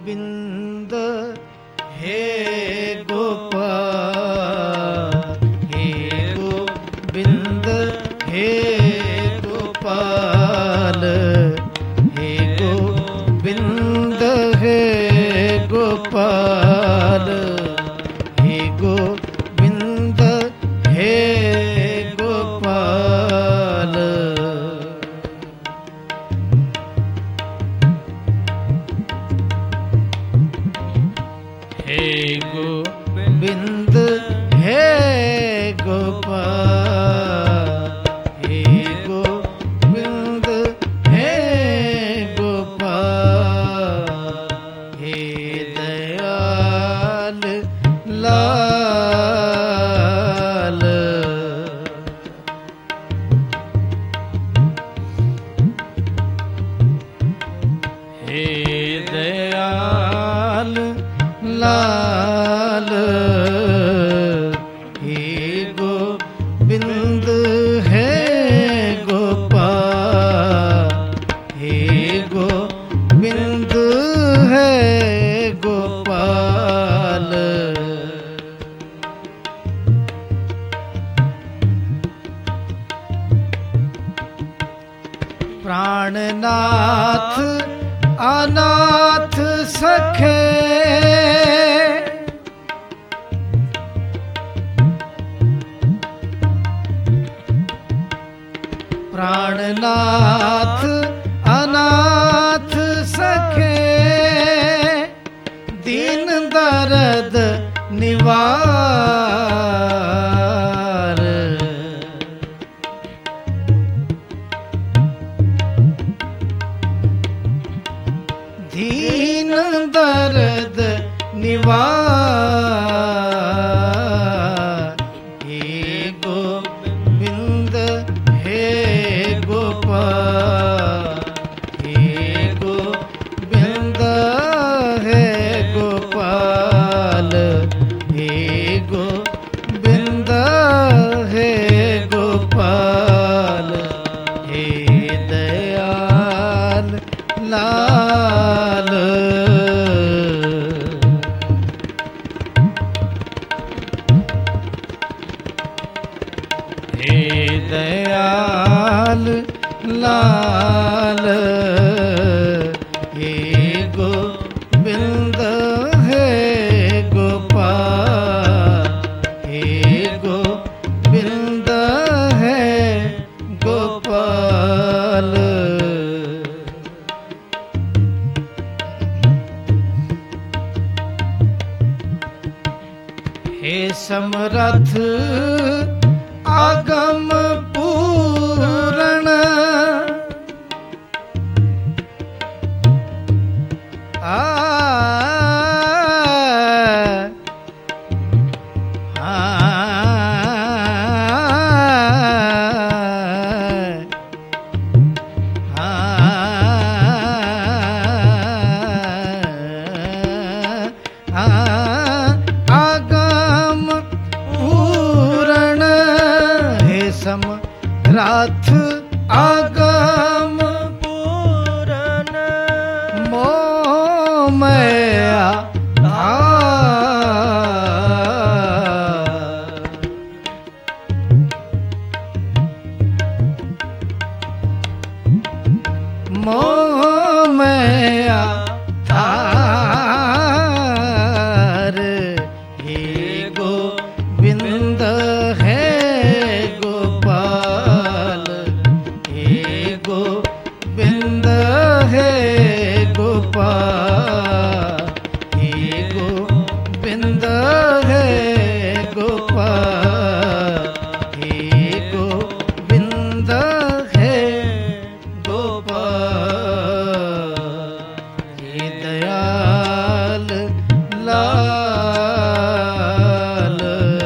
गोविंद हे गोपाल, हे गोविंद हे गोपाल, हे गोविंद हे गोपाल, हे गोविंद हे गोपाल। हे गोविंद हे गोपाल, हे गोविंद हे गोपाल, हे दयाल लाल। हे दयाल लाल, हे गोविंद हे गोपाल, हे गोविंद हे गोपाल। प्राणनाथ अनाथ सखे, प्राणनाथ अनाथ सखे, दीन दर्द निवार। दीन दर्द निवार, हे गोविंद हे गोपाल, हे गोविंद हे गोपाल, हे गोविंद हे गोपाल, हे दयाल लाल। हे दयाल लाल, हे गोविंद हे गोपाल, हे गोविंद हे गोपाल। हे समरथ आगम पूरण, आगम पूरण, हे समरथ आगम पूरण, मोह माया मोह माया तार। हे गोविंद हे गोपाल, हे गोविंद हे गोपाल, हे गोविंद हे गोपाल, हे गोविंद हे गोपाल, हे दयाल लाल।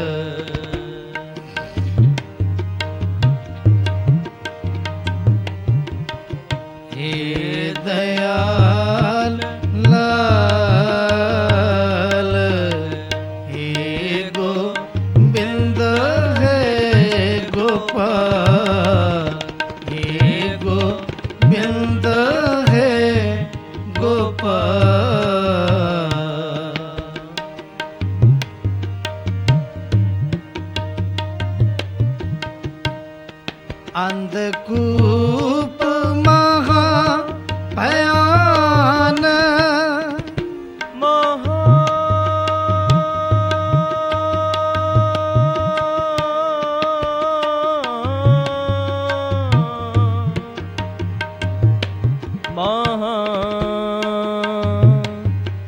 हे दयाल लाल, हे गोविंद हे गोपाल, हे गोविंद हे गोपाल।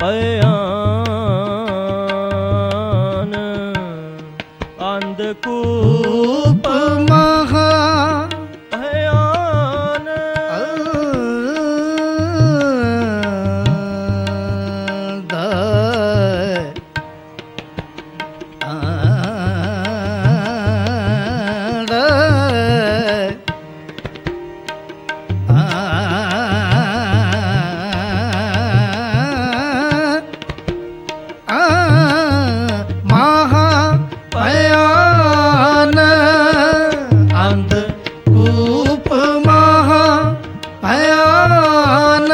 ਭਿਆਨ ਅੰਧਕੂਪ ਮਹਾ ਭਿਆਨ ਦਾ ਮਹਾ ਭਿਆਨ ਅੰਧਕੂਪ ਮਹਾ ਭਿਆਨ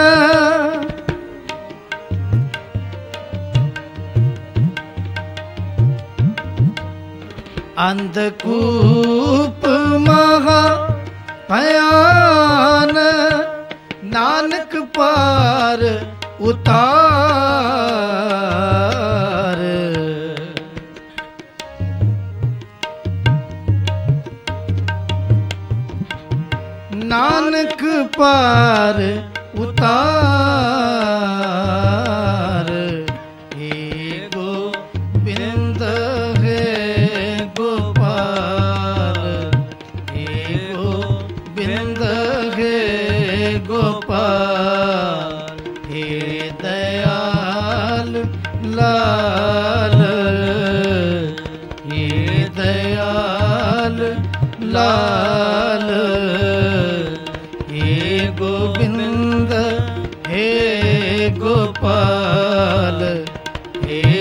ਅੰਧਕੂਪ ਮਹਾ ਭਿਆਨ ਨਾਨਕ ਪਾਰ ਉਤਾਰ ਨਾਨਕ ਪਾਰ ਉਤਾਰ ਏ ਗੋਬਿੰਦ ਹੈ ਗੋਪਾਲ ਏ ਗੋਬਿੰਦ ਹੈ ਗੋਪਾਲ ਏ ਦਇਆਲ ਲਾਲ ਏ ਦਇਆਲ ਲਾਲ ਏ ਗੋਬਿੰਦ ਹੈ ਗੋਪਾਲ ਏ